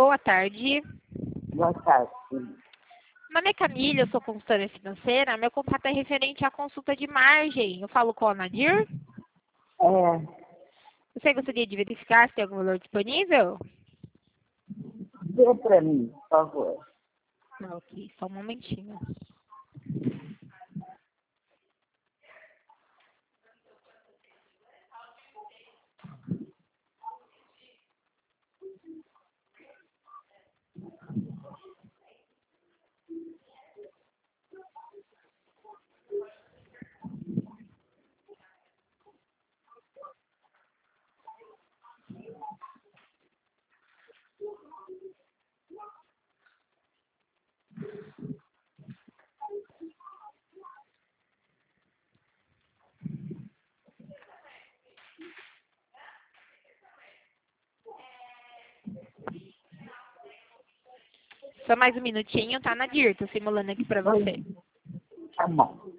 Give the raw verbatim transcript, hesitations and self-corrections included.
Boa tarde. Boa tarde. Meu nome é Camila, eu sou consultora financeira. Meu contato é referente à consulta de margem. Eu falo com a Nadir. É, Você gostaria de verificar se tem algum valor disponível? dê para mim, por favor. Não, ok, só um momentinho. Só mais um minutinho, tá, Nadir? Tô simulando aqui pra você. Tá bom.